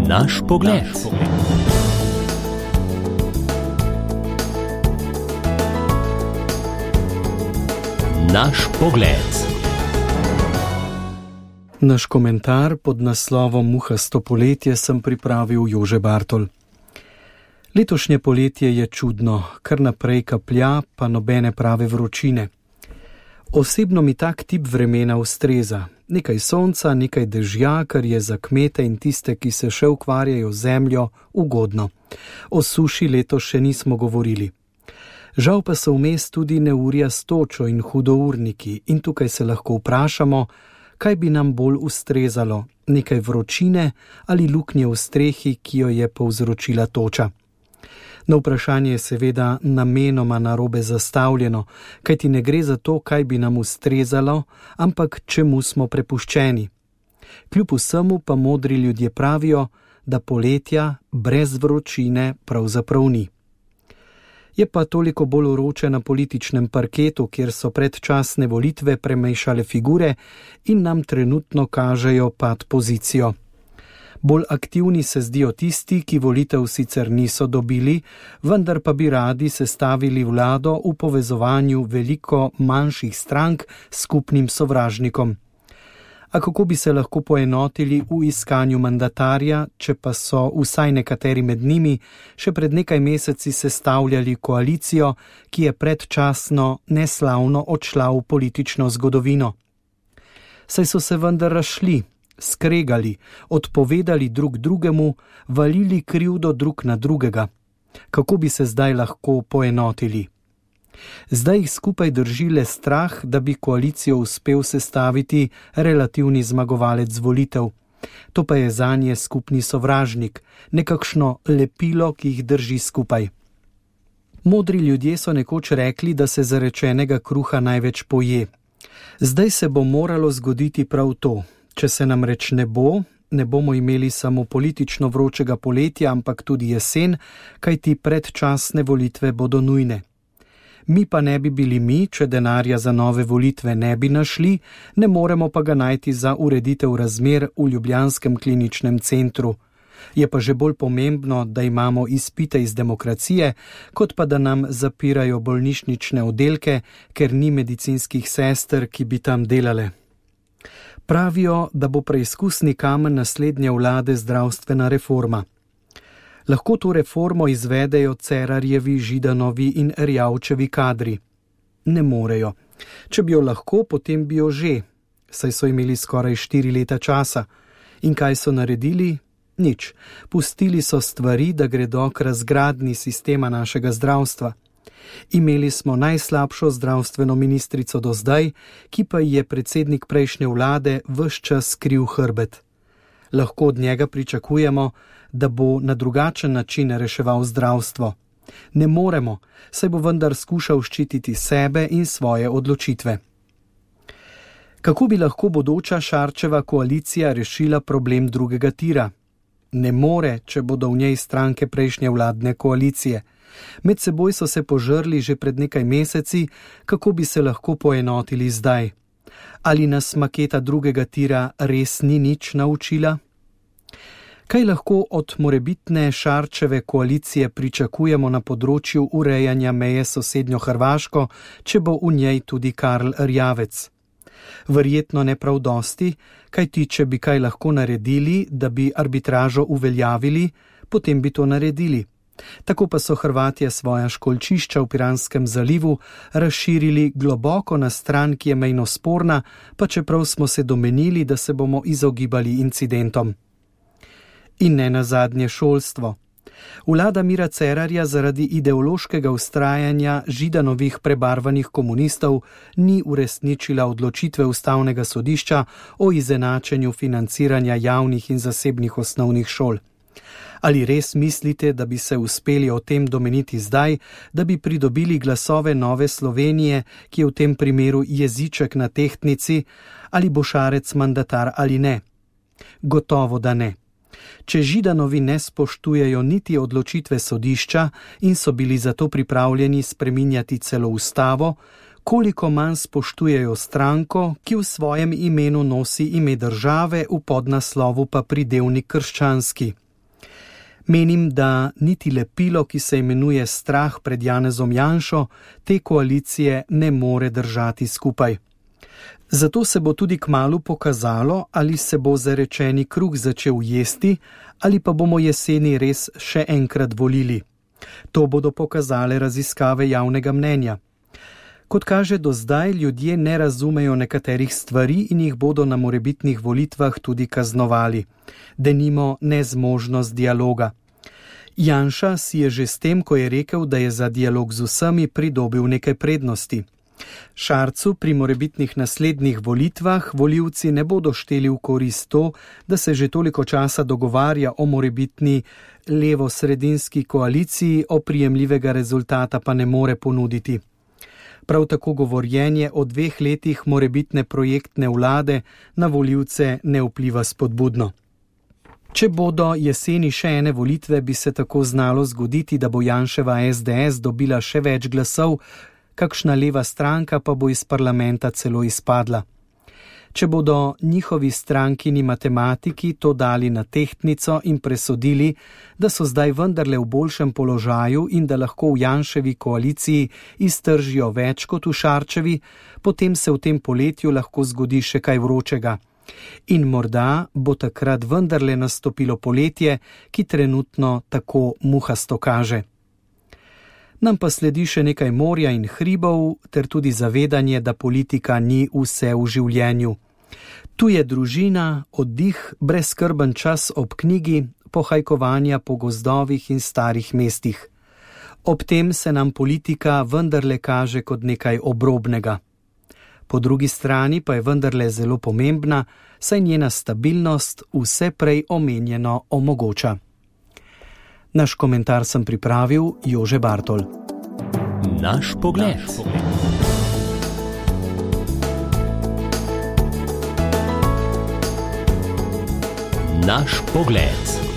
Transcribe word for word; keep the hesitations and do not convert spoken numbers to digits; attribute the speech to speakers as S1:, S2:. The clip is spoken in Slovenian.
S1: Naš pogled. Naš pogled.
S2: Naš komentar pod naslovom Muhasto poletje sem pripravil Jože Bartol. Letošnje poletje je čudno, kar naprej kaplja, pa nobene prave vročine. Osebno mi tak tip vremena ustreza. Nekaj sonca, nekaj dežja, kar je za kmete in tiste, ki se še ukvarjajo z zemljo, ugodno. O suši letos še nismo govorili. Žal pa so vmes tudi neurja s točo in hudourniki in tukaj se lahko vprašamo, kaj bi nam bolj ustrezalo, nekaj vročine ali luknje v strehi, ki jo je povzročila toča. Na vprašanje je seveda namenoma narobe zastavljeno, kajti ne gre za to, kaj bi nam ustrezalo, ampak čemu smo prepuščeni. Kljub vsemu pa modri ljudje pravijo, da poletja brez vročine pravzaprav ni. Je pa toliko bolj vroče na političnem parketu, kjer so predčasne volitve premešale figure in nam trenutno kažejo pad pozicijo. Bolj aktivni se zdijo tisti, ki volitev sicer niso dobili, vendar pa bi radi sestavili vlado v povezovanju veliko manjših strank s skupnim sovražnikom. A kako bi se lahko poenotili v iskanju mandatarja, če pa so vsaj nekateri med njimi še pred nekaj meseci sestavljali koalicijo, ki je predčasno neslavno odšla v politično zgodovino? Saj so se vendar razšli, skregali, odpovedali drug drugemu, valili krivdo drug na drugega. Kako bi se zdaj lahko poenotili? Zdaj jih skupaj drži le strah, da bi koalicijo uspel sestaviti relativni zmagovalec volitev. To pa je zanje skupni sovražnik, nekakšno lepilo, ki jih drži skupaj. Modri ljudje so nekoč rekli, da se zarečenega kruha največ poje. Zdaj se bo moralo zgoditi prav to. Če se nam reč ne bo, ne bomo imeli samo politično vročega poletja, ampak tudi jesen, kajti predčasne volitve bodo nujne. Mi pa ne bi bili mi, če denarja za nove volitve ne bi našli, ne moremo pa ga najti za ureditev razmer v ljubljanskem kliničnem centru. Je pa že bolj pomembno, da imamo izpite iz demokracije, kot pa da nam zapirajo bolnišnične oddelke, ker ni medicinskih sester, ki bi tam delale. Pravijo, da bo preizkusni kamen naslednje vlade zdravstvena reforma. Lahko to reformo izvedejo Cerarjevi, Židanovi in Erjavčevi kadri. Ne morejo. Če bi jo lahko, potem bi jo že, saj so imeli skoraj štiri leta časa. In kaj so naredili? Nič. Pustili so stvari, da gredo k razgradnji sistema našega zdravstva. Imeli smo najslabšo zdravstveno ministrico do zdaj, ki pa je predsednik prejšnje vlade ves čas skril hrbet. Lahko od njega pričakujemo, da bo na drugačen način reševal zdravstvo. Ne moremo, saj bo vendar skušal ščititi sebe in svoje odločitve. Kako bi lahko bodoča Šarčeva koalicija rešila problem drugega tira? Ne more, če bodo v njej stranke prejšnje vladne koalicije. Med seboj so se požrli že pred nekaj meseci, kako bi se lahko poenotili zdaj. Ali nas maketa drugega tira res ni nič naučila? Kaj lahko od morebitne Šarčeve koalicije pričakujemo na področju urejanja meje s sosednjo Hrvaško, če bo v njej tudi Karl Erjavec? Verjetno ne prav dosti, kajti če bi kaj lahko naredili, da bi arbitražo uveljavili, potem bi to naredili. Tako pa so Hrvatje svoja školjčišča v Piranskem zalivu razširili globoko na stran, ki je mejno sporna, pa čeprav smo se domenili, da se bomo izogibali incidentom. In ne nazadnje šolstvo. Vlada Mira Cerarja zaradi ideološkega vztrajanja Židanovih prebarvanih komunistov ni uresničila odločitve Ustavnega sodišča o izenačenju financiranja javnih in zasebnih osnovnih šol. Ali res mislite, da bi se uspeli o tem domeniti zdaj, da bi pridobili glasove Nove Slovenije, ki je v tem primeru jeziček na tehtnici, ali bo Šarec mandatar ali ne? Gotovo, da ne. Če Židanovi ne spoštujejo niti odločitve sodišča in so bili zato pripravljeni spreminjati celo ustavo, koliko manj spoštujejo stranko, ki v svojem imenu nosi ime države, v podnaslovu pa pridevnik krščanski. Menim, da niti lepilo, ki se imenuje strah pred Janezom Janšo, te koalicije ne more držati skupaj. Zato se bo tudi kmalu pokazalo, ali se bo zarečeni kruh začel jesti, ali pa bomo jeseni res še enkrat volili. To bodo pokazale raziskave javnega mnenja. Kot kaže do zdaj, ljudje ne razumejo nekaterih stvari in jih bodo na morebitnih volitvah tudi kaznovali. Denimo nezmožnost dialoga. Janša si je že s tem, ko je rekel, da je za dialog z vsemi, pridobil nekaj prednosti. Šarcu pri morebitnih naslednjih volitvah volivci ne bodo šteli v korist to, da se že toliko časa dogovarja o morebitni levo-sredinski koaliciji, oprijemljivega rezultata pa ne more ponuditi. Prav tako govorjenje o dveh letih morebitne projektne vlade na volivce ne vpliva spodbudno. Če bodo jeseni še ene volitve, bi se tako znalo zgoditi, da bo Janševa es de es dobila še več glasov, kakšna leva stranka pa bo iz parlamenta celo izpadla. Če bodo njihovi strankini matematiki to dali na tehtnico in presodili, da so zdaj vendarle v boljšem položaju in da lahko v Janševi koaliciji iztržijo več kot v Šarčevi, potem se v tem poletju lahko zgodi še kaj vročega. In morda bo takrat vendarle nastopilo poletje, ki trenutno tako muhasto kaže. Nam pa sledi še nekaj morja in hribov, ter tudi zavedanje, da politika ni vse v življenju. Tu je družina, oddih, brezskrben čas ob knjigi, pohajkovanja po gozdovih in starih mestih. Ob tem se nam politika vendarle kaže kot nekaj obrobnega. Po drugi strani pa je vendarle zelo pomembna, saj njena stabilnost vse prej omenjeno omogoča. Naš komentar sem pripravil Jože Bartol.
S1: Naš pogled. Naš pogled.